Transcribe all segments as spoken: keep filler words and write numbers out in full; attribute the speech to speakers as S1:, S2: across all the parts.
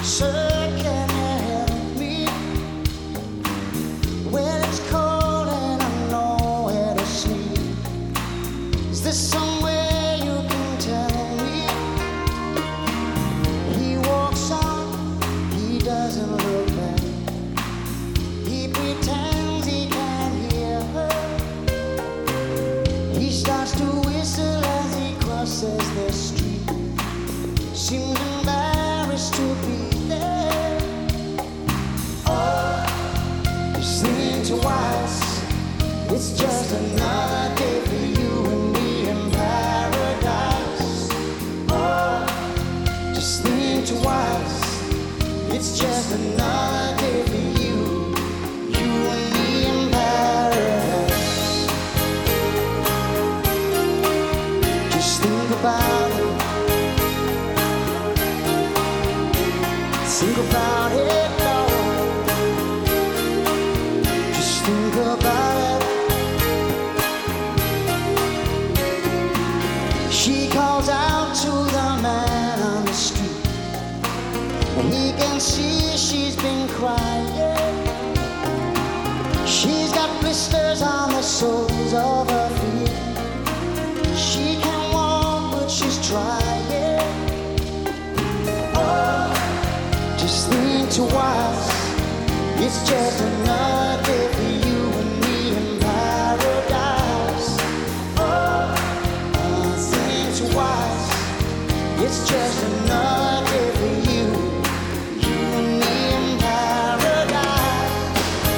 S1: Sir, can you help me when it's cold and I'm nowhere to sleep? Is there somewhere you can tell me? He walks on, he doesn't look back. He pretends he can't hear her. He starts to whistle as he crosses the street. Seems embarrassed to be there. Oh, just think twice. It's just another day for you and me in paradise. Oh, just think twice. It's just another day for you, you and me in paradise. Just think about it. Think about it, Lord. Just think about it. She calls out to the man on the street, and he can see she's been crying. She's got blisters on the soles of her feet. She can't walk, but she's trying. Oh, just think twice. It's just another day for you and me in paradise. Oh, uh, think twice. It's just another day for you, you and me in paradise.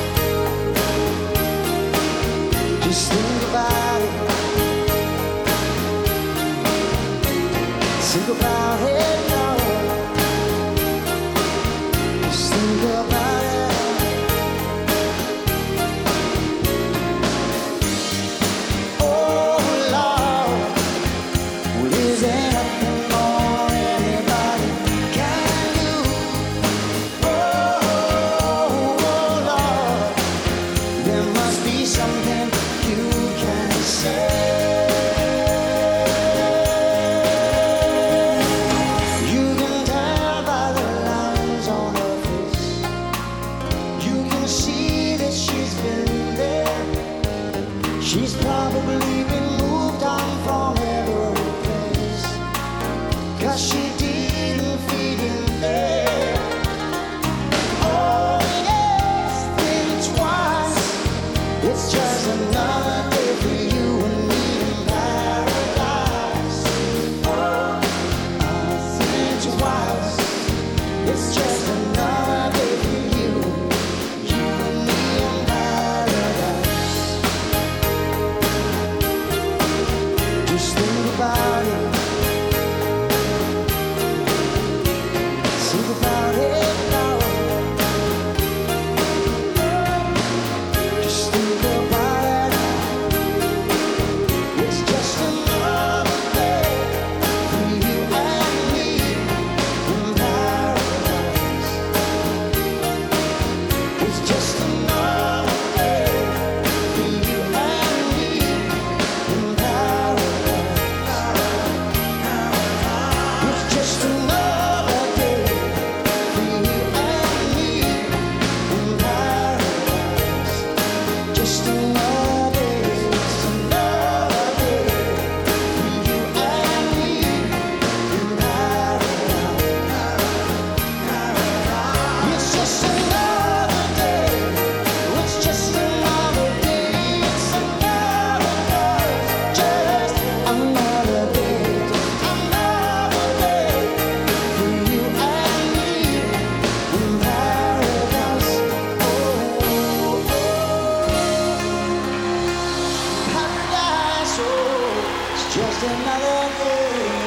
S1: Just think about it. Think about it, Lord. Just think about it. Oh Lord, well, is there nothing more anybody can do? Oh, oh Lord, there must be something you can say. You can tell by the lines on her face. You can see that she's been there. She's probably been moved on from every place, 'cause she didn't fit in there. Oh yes, think twice. It's just another day for you and me in paradise. Oh, I think twice. It's just another day for you, you and me in paradise. Just think about it. Think about it now. Just think about it. It's just another day for you and me in paradise. It's just another day for you and me in paradise. It's just another day for you and me in paradise. Just another day, it's another day for you and me in paradise. It's just another day. It's just another day. It's another day. Just another day. Another day for you and me in paradise. Oh, paradise. Oh, it's just another day.